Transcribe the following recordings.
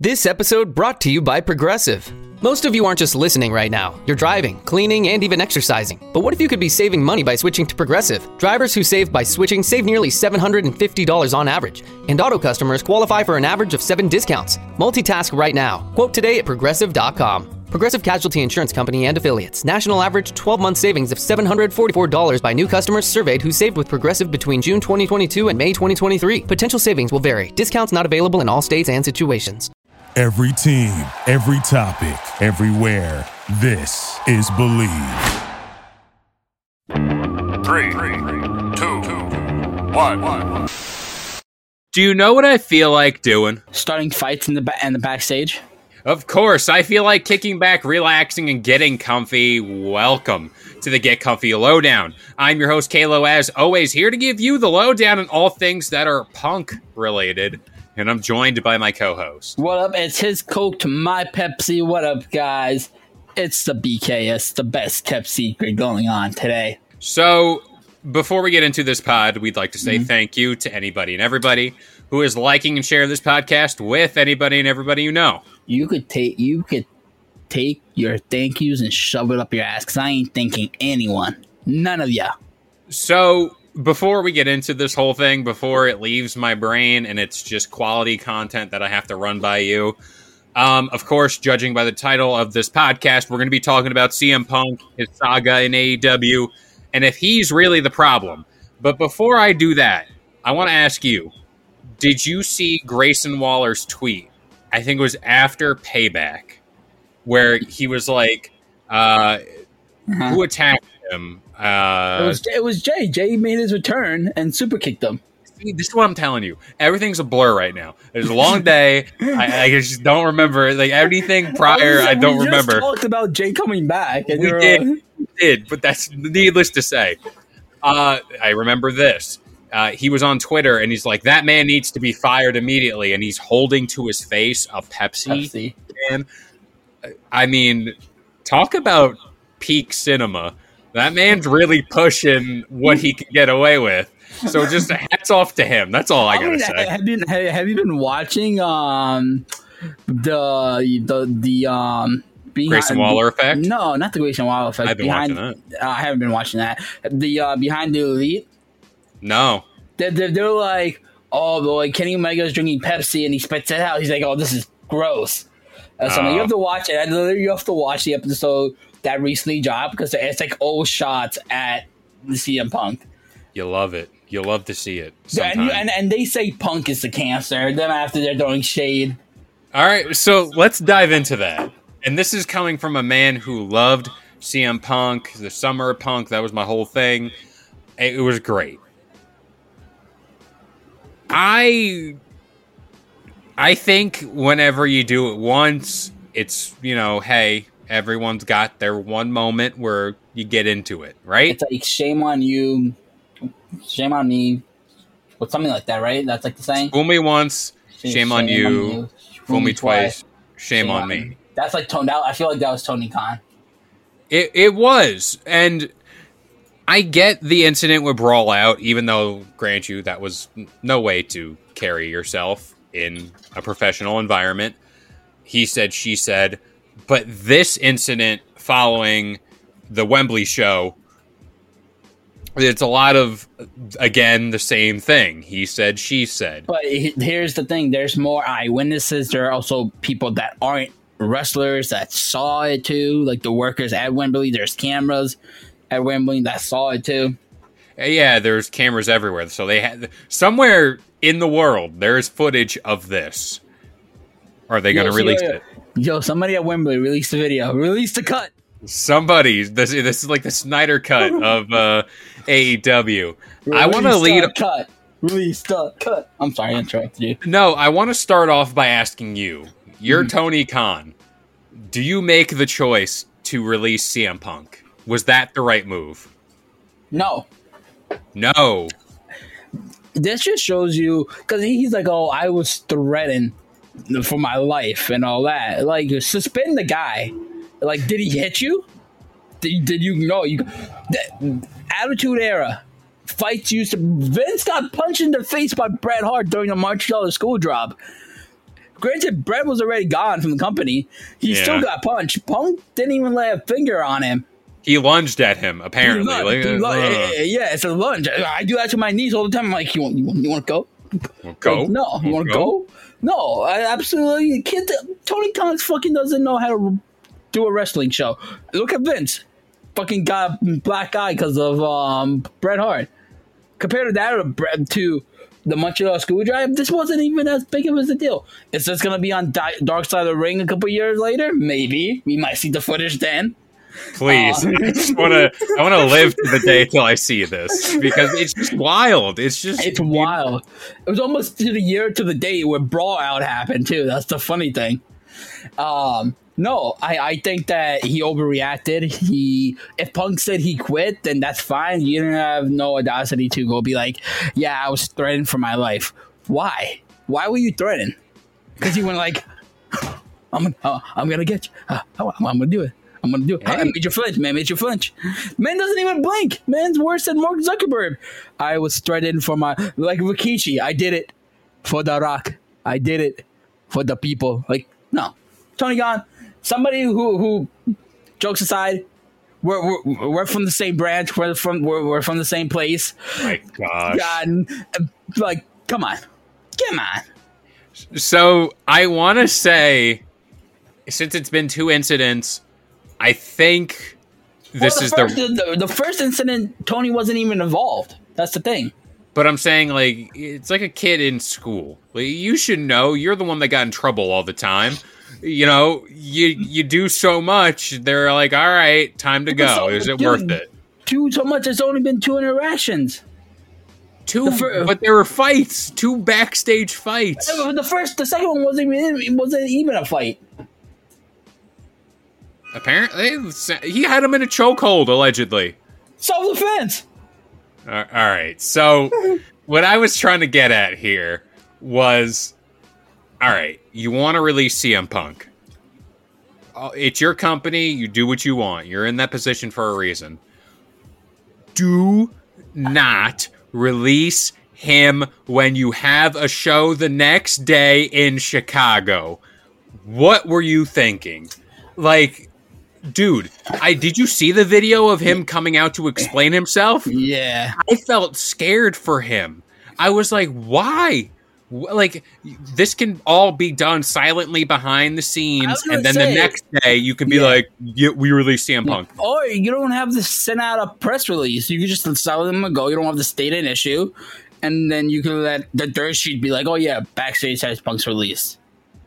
This episode brought to you by Progressive. Most of you aren't just listening right now. You're driving, cleaning, and even exercising. But what if you could be saving money by switching to Progressive? Drivers who save by switching save nearly $750 on average. And auto customers qualify for an average of 7 discounts. Multitask right now. Quote today at Progressive.com. Progressive Casualty Insurance Company and Affiliates. National average 12-month savings of $744 by new customers surveyed who saved with Progressive between June 2022 and May 2023. Potential savings will vary. Discounts not available in all states and situations. Every team, every topic, everywhere. This is Believe. 3, 2, 1. Do you know what I feel like doing? Starting fights in the backstage. Of course, I feel like kicking back, relaxing, and getting comfy. Welcome to the Get Comfy Lowdown. I'm your host, Kalo, as always, here to give you the lowdown on all things that are punk-related, and I'm joined by my co-host. What up? It's his Coke to my Pepsi. What up, guys? It's the BKS, the best kept secret going on today. So, before we get into this pod, we'd like to say thank you to anybody and everybody who is liking and sharing this podcast with anybody and everybody you know. You could take your thank yous and shove it up your ass, because I ain't thanking anyone. None of ya. So, before we get into this whole thing, before it leaves my brain and it's just quality content that I have to run by you, of course, judging by the title of this podcast, we're going to be talking about CM Punk, his saga in AEW, and if he's really the problem. But before I do that, I want to ask you, did you see Grayson Waller's tweet? I think it was after Payback, where he was like, who attacked him? It was Jay. Jay made his return and super kicked him. See, this is what I'm telling you. Everything's a blur right now. There's a long day. I just don't remember. Like, anything prior, I don't remember. We just talked about Jay coming back. And we did, but that's needless to say. I remember this. He was on Twitter, and he's like, that man needs to be fired immediately, and he's holding to his face a Pepsi can. I mean, talk about peak cinema. That man's really pushing what he can get away with. So just hats off to him. That's all I gotta say. Have you been watching the Grayson Waller effect? No, not the Grayson Waller effect. I've been watching that. I haven't been watching that. The Behind the Elite. No. They're like, oh, boy, Kenny Omega's drinking Pepsi and he spits it out. He's like, oh, this is gross. So you have to watch it. You have to watch the episode that recently dropped, because it's like old shots at the CM Punk. You love it. You love to see it. And they say Punk is the cancer. Then after they're throwing shade. All right, so let's dive into that. And this is coming from a man who loved CM Punk, the Summer of Punk. That was my whole thing. It was great. I think whenever you do it once, it's, hey, everyone's got their one moment where you get into it, right? It's like, shame on you, shame on me, or something like that, right? That's like the saying. Fool me once, shame on you. Fool me twice, shame on me. That's like toned out. I feel like that was Tony Khan. It was, and I get the incident with Brawl Out, even though, grant you, that was no way to carry yourself in a professional environment. He said, she said. But this incident following the Wembley show, it's a lot of, again, the same thing. He said, she said. But here's the thing. There's more eyewitnesses. There are also people that aren't wrestlers that saw it too, like the workers at Wembley. There's cameras at Wembley that saw it too. Yeah, there's cameras everywhere. So they had somewhere in the world there's footage of this. Are they going to release it? Yo, somebody at Wembley released a video. Released a cut. Somebody. This is like the Snyder cut of AEW. I want to lead. Cut. Released a cut. I'm sorry, I interrupted you. No, I want to start off by asking you. You're Tony Khan. Do you make the choice to release CM Punk? Was that the right move? No. No. This just shows you, because he's like, oh, I was threatened for my life and all that. Like, suspend the guy. Like, did he hit you? Did you know? The Attitude Era. Fights used to... Vince got punched in the face by Bret Hart during the Montreal school drop. Granted, Brett was already gone from the company. He still got punched. Punk didn't even lay a finger on him. He lunged at him, apparently. Yeah, it's a lunge. I do that to my knees all the time. I'm like, you want to go? Go? Like, no. You want to go? No, I absolutely can't. Tony Khan fucking doesn't know how to do a wrestling show. Look at Vince. Fucking got a black eye because of Bret Hart. Compared to that to the Montreal Screwdrive, this wasn't even as big of a deal. Is this going to be on Dark Side of the Ring a couple years later? Maybe. We might see the footage then. Please. I want to live to the day till I see this because it's just wild. It's wild. It was almost to the day where Brawl Out happened too. That's the funny thing. No, I think that he overreacted. If Punk said he quit, then that's fine. You didn't have no audacity to go be like, yeah, I was threatened for my life. Why? Why were you threatened? Because you went like, I'm gonna get you. I'm gonna do it. I'm gonna do it. I made you flinch, man. Made you flinch. Man doesn't even blink. Man's worse than Mark Zuckerberg. I was threatened for my Rikishi. I did it for The Rock. I did it for the people. Like, no, Tony Khan. Somebody who jokes aside, we're from the same branch. We're from the same place. My gosh. God, like, come on. So I want to say, since it's been 2 incidents, I think this is the first incident. Tony wasn't even involved. That's the thing. But I'm saying, like, it's like a kid in school. Like, you should know. You're the one that got in trouble all the time. You know, you do so much. They're like, all right, time to go. Is it worth it? So much. It's only been 2 interactions. But there were fights. 2 backstage fights. The second one wasn't even a fight. Apparently, he had him in a chokehold, allegedly. Self-defense. All right. So, what I was trying to get at here was, all right, you want to release CM Punk. It's your company. You do what you want. You're in that position for a reason. Do not release him when you have a show the next day in Chicago. What were you thinking? Like, dude, did you see the video of him coming out to explain himself? Yeah. I felt scared for him. I was like, why? Like, this can all be done silently behind the scenes, and then the next day you can be like, we released CM Punk. Or you don't have to send out a press release. You can just let them go. You don't have to state an issue. And then you can let the dirt sheet be like, oh yeah, backstage has Punk's release.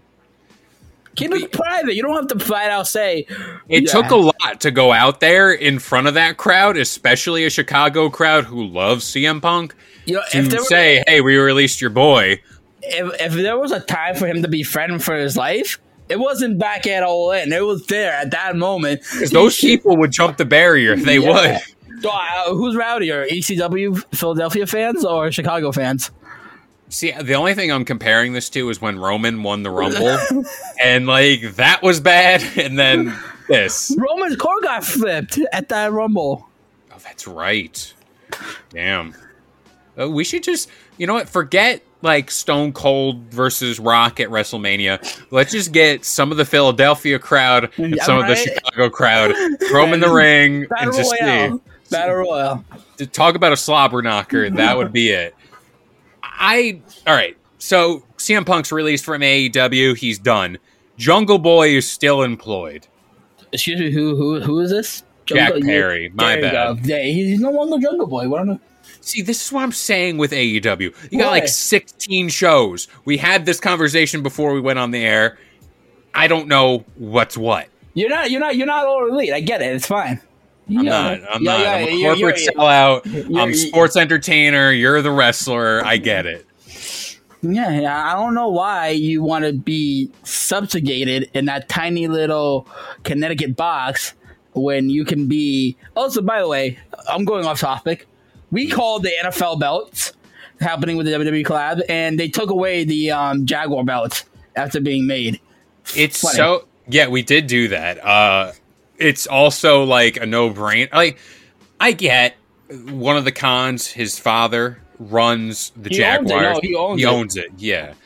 Keep it private. You don't have to flat out say. It took a lot to go out there in front of that crowd, especially a Chicago crowd who loves CM Punk, to say, hey, we released your boy. If there was a time for him to be frightened for his life, it wasn't back at All In. It was there at that moment. Because those people would jump the barrier. They would. So, who's rowdier, ECW Philadelphia fans or Chicago fans? See, the only thing I'm comparing this to is when Roman won the Rumble, and like that was bad, and then this. Roman's core got flipped at that Rumble. Oh, that's right. Damn. We should just, you know what? Forget like Stone Cold versus Rock at WrestleMania. Let's just get some of the Philadelphia crowd and some of the Chicago crowd, throw them in the ring, and just see. Battle Royale. To talk about a slobber knocker, that would be it. All right, so CM Punk's released from AEW. He's done. Jungle Boy is still employed. Excuse me, who is this? Jack Perry. My bad. Yeah, he's no longer Jungle Boy. What am I? See, this is what I'm saying with AEW. You got like 16 shows. We had this conversation before we went on the air. I don't know what's what. You're not all elite. I get it. It's fine. I'm not. I'm a corporate sellout. I'm sports entertainer. You're the wrestler. I get it. Yeah, I don't know why you want to be subjugated in that tiny little Connecticut box when you can be... Also, by the way, I'm going off topic. We called the NFL belts happening with the WWE collab, and they took away the Jaguar belts after being made. It's funny. So... Yeah, we did do that. It's also like a no-brainer. Like, I get one of the cons. His father runs the Jaguars. He owns it. Yeah,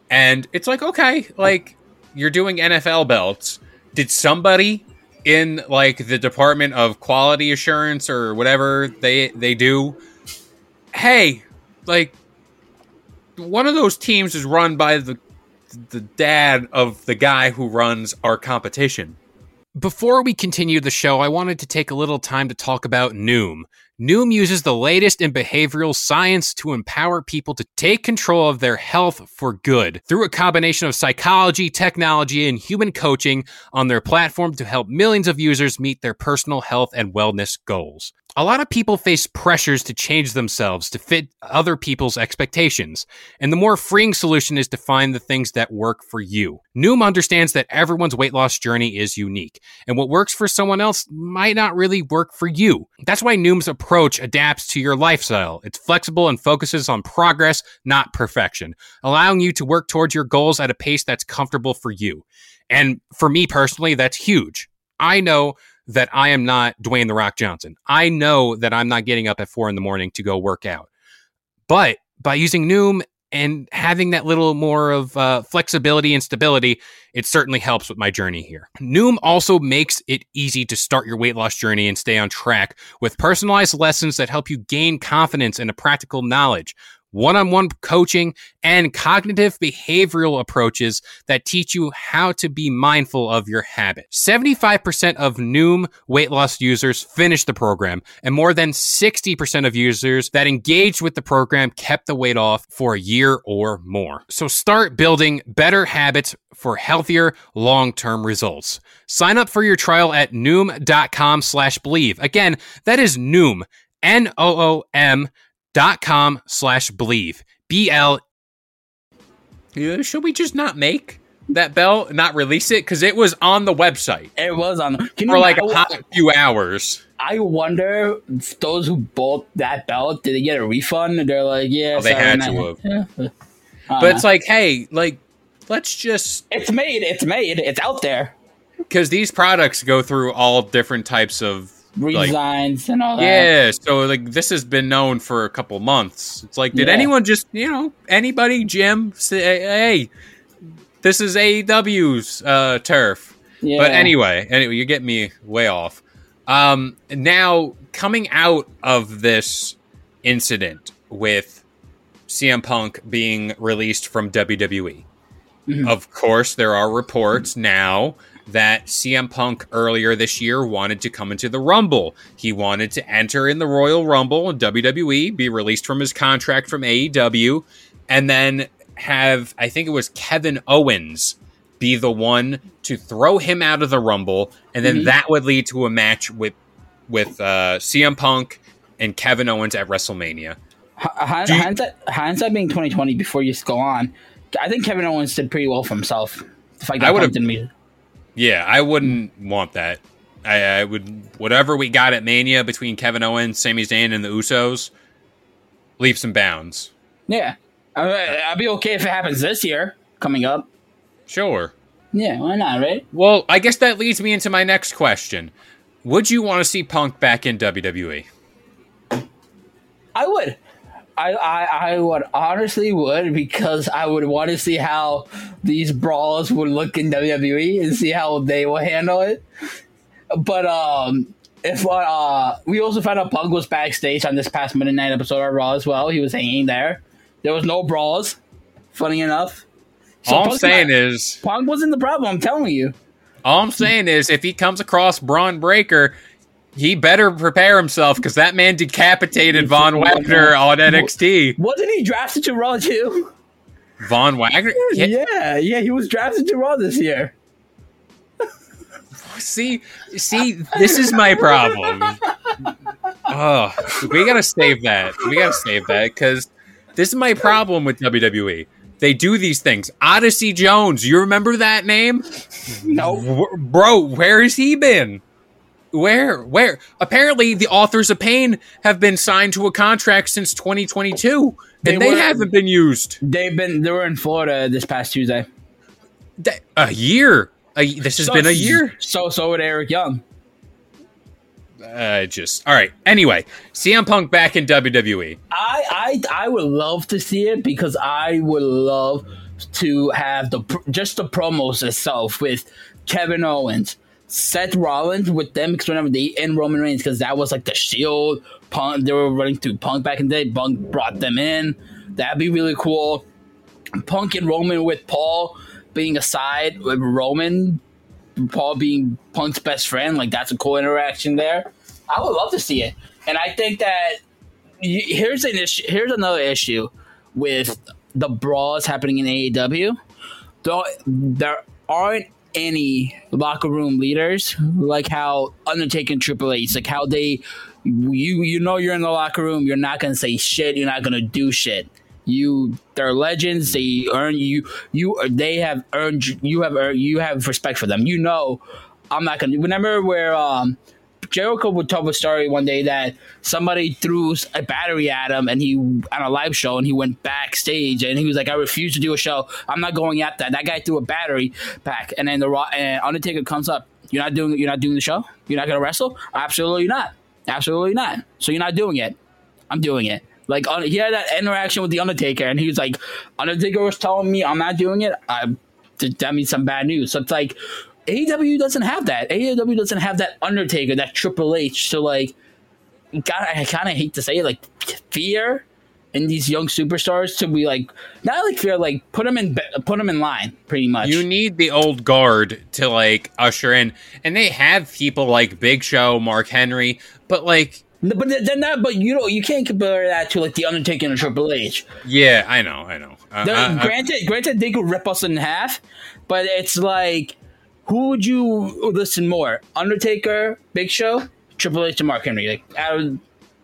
And it's like, okay, like, you're doing NFL belts. Did somebody in, like, the Department of Quality Assurance or whatever they do, hey, like, one of those teams is run by the dad of the guy who runs our competition. Before we continue the show, I wanted to take a little time to talk about Noom. Noom uses the latest in behavioral science to empower people to take control of their health for good through a combination of psychology, technology, and human coaching on their platform to help millions of users meet their personal health and wellness goals. A lot of people face pressures to change themselves to fit other people's expectations, and the more freeing solution is to find the things that work for you. Noom understands that everyone's weight loss journey is unique, and what works for someone else might not really work for you. That's why Noom's approach adapts to your lifestyle. It's flexible and focuses on progress, not perfection, allowing you to work towards your goals at a pace that's comfortable for you. And for me personally, that's huge. I know that I am not Dwayne "The Rock" Johnson. I know that I'm not getting up at 4 a.m. to go work out. But by using Noom and having that little more of flexibility and stability, it certainly helps with my journey here. Noom also makes it easy to start your weight loss journey and stay on track with personalized lessons that help you gain confidence and a practical knowledge, one-on-one coaching, and cognitive behavioral approaches that teach you how to be mindful of your habits. 75% of Noom weight loss users finished the program, and more than 60% of users that engaged with the program kept the weight off for a year or more. So start building better habits for healthier, long-term results. Sign up for your trial at Noom.com/believe. Again, that is Noom, Noom.com/believe. BL. Should we just not make that belt, not release it? Because it was on the website. It was on for like a hot few hours. I wonder if those who bought that belt, did they get a refund? And they're like, yeah, they had to have. Yeah. But it's like, hey, like, let's just... It's made. It's out there. Because these products go through all different types of redesigns and all that. Yeah, so like this has been known for a couple months. It's like, did anyone just, anybody, Jim, say, hey, this is AEW's turf? Yeah. But anyway, you get me way off. Now, coming out of this incident with CM Punk being released from WWE, of course, there are reports now that CM Punk earlier this year wanted to come into the Rumble. He wanted to enter in the Royal Rumble in WWE, be released from his contract from AEW, and then have, I think it was Kevin Owens, be the one to throw him out of the Rumble, and then that would lead to a match with CM Punk and Kevin Owens at WrestleMania. Hindsight being 2020, before you go on, I think Kevin Owens did pretty well for himself. The fact that Punk didn't meet. Yeah, I wouldn't want that. I would, whatever we got at Mania between Kevin Owens, Sami Zayn, and the Usos, leaps and bounds. Yeah. I'd be okay if it happens this year, coming up. Sure. Yeah, why not, right? Well, I guess that leads me into my next question. Would you want to see Punk back in WWE? I would. I would honestly would, because I would want to see how these brawls would look in WWE and see how they will handle it. But if we also found out Punk was backstage on this past Monday Night episode of Raw as well. He was hanging there. There was no brawls, funny enough. So all I'm saying is Punk wasn't the problem, I'm telling you. All I'm saying is if he comes across Braun Breaker, he better prepare himself, because that man decapitated Von Wagner on NXT. Wasn't he drafted to Raw too? Von Wagner? Yeah, he was drafted to Raw this year. See, this is my problem. Oh, we gotta save that. Because this is my problem with WWE. They do these things. Odyssey Jones, you remember that name? No. Bro, where has he been? Where? Apparently, the Authors of Pain have been signed to a contract since 2022, and they haven't been used. They were in Florida this past Tuesday. A year. This has been a year. So would Eric Young. All right. Anyway, CM Punk back in WWE. I would love to see it, because I would love to have just the promos itself with Kevin Owens, Seth Rollins with them, because whenever they in Roman Reigns, because that was like the Shield. Punk, they were running through Punk back in the day. Punk brought them in. That'd be really cool. Punk and Roman with Paul being aside with Roman, Paul being Punk's best friend, like that's a cool interaction there. I would love to see it, and I think that here's another issue with the brawls happening in AEW. There aren't any locker room leaders like how Undertaker and Triple H, like how they, you know, you're in the locker room, you're not gonna say shit, you're not gonna do shit. They're legends. They earn you. They have earned. You have respect for them. You know, I'm not gonna. Remember where Jericho would tell a story one day that somebody threw a battery at him, and he on a live show, and he went backstage, and he was like, "I refuse to do a show. I'm not going at that." That guy threw a battery back, and then and Undertaker comes up. You're not doing the show. You're not gonna wrestle. Absolutely not. Absolutely not. So you're not doing it. I'm doing it. Like, he had that interaction with The Undertaker, and he was like, Undertaker was telling me I'm not doing it. That means some bad news. So it's like, AEW doesn't have that. AEW doesn't have that Undertaker, that Triple H. So, like, I kind of hate to say it, like, fear in these young superstars to be like, not like fear, like, put them in line, pretty much. You need the old guard to, like, usher in. And they have people like Big Show, Mark Henry, but, like, But you can't compare that to like the Undertaker and Triple H. Yeah, I know. Granted, they could rip us in half, but it's like, who would you listen more? Undertaker, Big Show, Triple H, and Mark Henry. Like,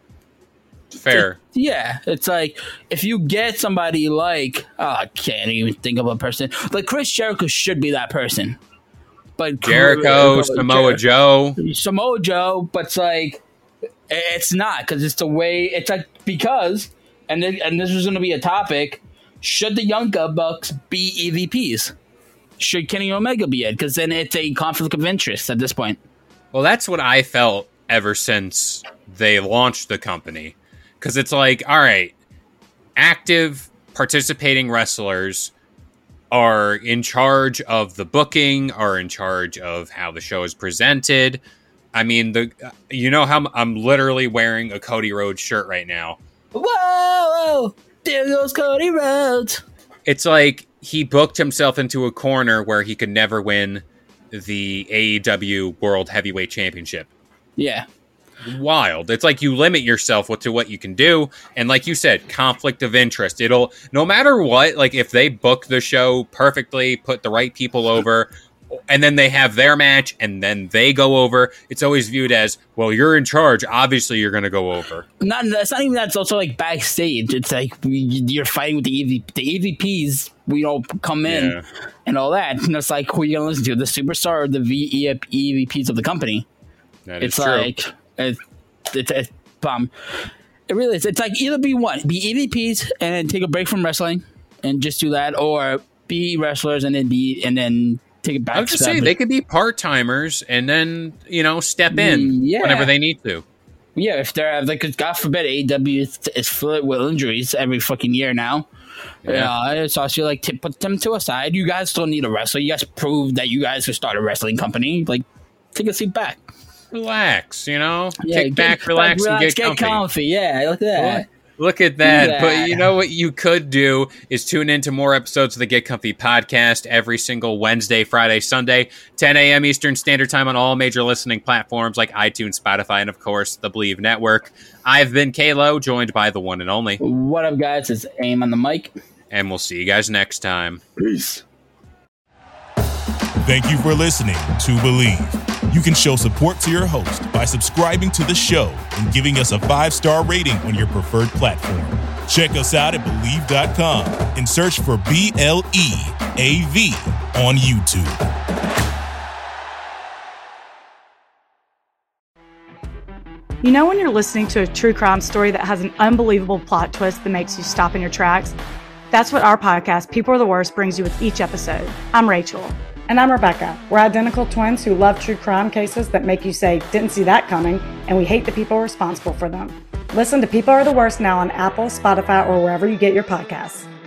fair. Yeah, it's like if you get somebody like I can't even think of a person like Chris Jericho should be that person, but Jericho, Samoa Joe, but it's like. It's not, because it's the way it's like, because and this was going to be a topic. Should the Young Bucks be EVPs? Should Kenny Omega be it? Because then it's a conflict of interest at this point. Well, that's what I felt ever since they launched the company. Because it's like, all right, active participating wrestlers are in charge of the booking, are in charge of how the show is presented. I mean, you know how I'm literally wearing a Cody Rhodes shirt right now. Whoa, there goes Cody Rhodes. It's like he booked himself into a corner where he could never win the AEW World Heavyweight Championship. Yeah. Wild. It's like you limit yourself to what you can do. And like you said, conflict of interest. It'll, no matter what, like if they book the show perfectly, put the right people over, and then they have their match, and then they go over. It's always viewed as, well, you're in charge. Obviously, you're going to go over. That's not even that. It's also like backstage. It's like you're fighting with the EVPs. We all come in and all that. And it's like, who are you going to listen to? The superstar or the EVPs of the company? That is it's true. Like it's it really is. It's like either be EVPs and then take a break from wrestling and just do that, or be wrestlers and then take it back. I was just saying they could be part-timers and then, step in whenever they need to. Yeah, if they're like, God forbid, AEW is filled with injuries every fucking year now. Yeah. So I feel like put them to a side. You guys still need a wrestler. You guys proved that you guys could start a wrestling company. Like, take a seat back. Relax, kick back, relax, and get comfy. Yeah, look at that. Look at that. But you know what you could do is tune into more episodes of the Get Comfy podcast every single Wednesday, Friday, Sunday, 10 a.m. Eastern Standard Time on all major listening platforms like iTunes, Spotify, and, of course, the Believe Network. I've been Kalo, joined by the one and only. What up, guys? It's Aim on the mic. And we'll see you guys next time. Peace. Thank you for listening to Believe. You can show support to your host by subscribing to the show and giving us a 5-star rating on your preferred platform. Check us out at Believe.com and search for BLEAV on YouTube. You know when you're listening to a true crime story that has an unbelievable plot twist that makes you stop in your tracks? That's what our podcast, People Are the Worst, brings you with each episode. I'm Rachel. And I'm Rebecca. We're identical twins who love true crime cases that make you say, didn't see that coming, and we hate the people responsible for them. Listen to People Are the Worst now on Apple, Spotify, or wherever you get your podcasts.